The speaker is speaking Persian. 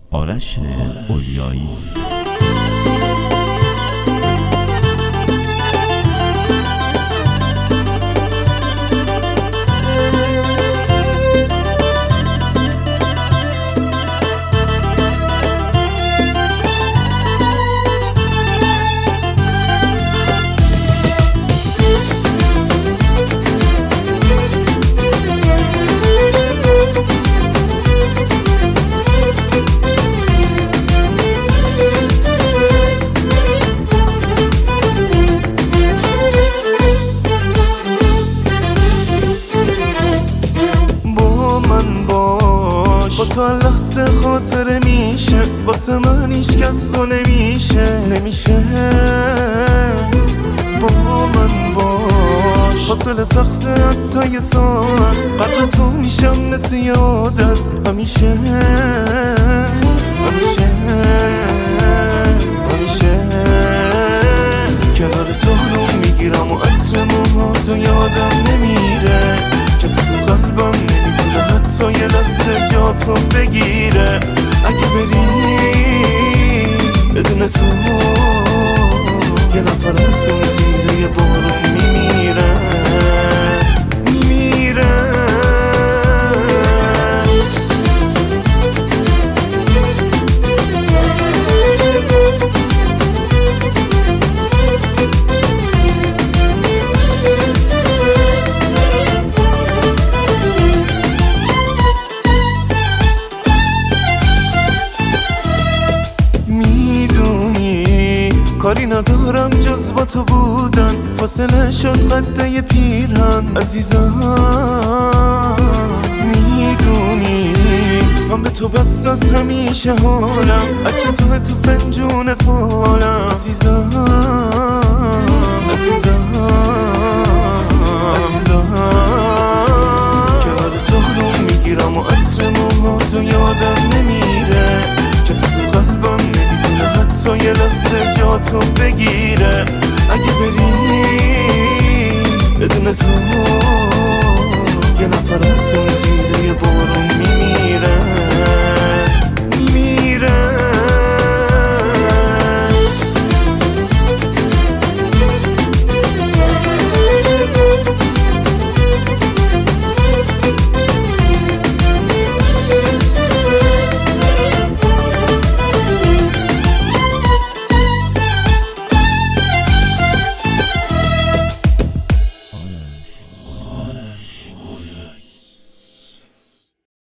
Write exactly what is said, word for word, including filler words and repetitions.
آرش اولیایی. با تا لحظه خاطره میشه، واسه من هیچ کس رو نمیشه نمیشه با من باش. فاصله سخته حتی یه ساعت، قلب تو میشم مثل یادت همیشه همیشه همیشه. کنار تو رو میگیرم و عطر موهاتو یادم نمیره، کسی تو قلبم نمیتونه حتی یه لحظه جاتو بگیره. اگه بری بدون تو یه نفر هستم زیر یه بارون میمیره میمیره. کاری ندارم جز با تو بودن، فاصله شد قده ی پیرهن. عزیزم میدونی من به تو بس از همیشه حالم، عکس تو تو فنجون فالم. عزیزم عزیزم عزیزم کنار تو رو میگیرم و عطر موهاتو یادم نمیره، کسی تو قلبم نمیتونه حتی یه لحظه جاتو بگیره. اگه بری بدون تو یه نفر هستم زیر یه بارون میمیره